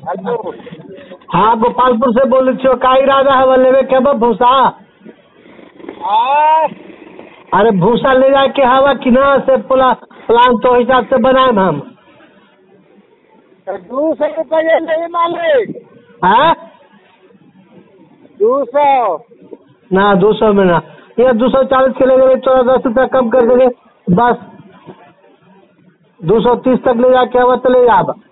Hello. हाँ गोपालपुर से बोले छो का इरादा है लेवे के बा भूसा? अरे भूसा ले जाए के हवा कि ना से प्लान तो हिसाब से बनाए हम। 200 रुपये नहीं मालिक। हाँ 200 ना 200 में ना, ये 240 के ले गए, 10 रुपया कम कर देंगे बस। 230 तक ले जाके हवा तो ले जा।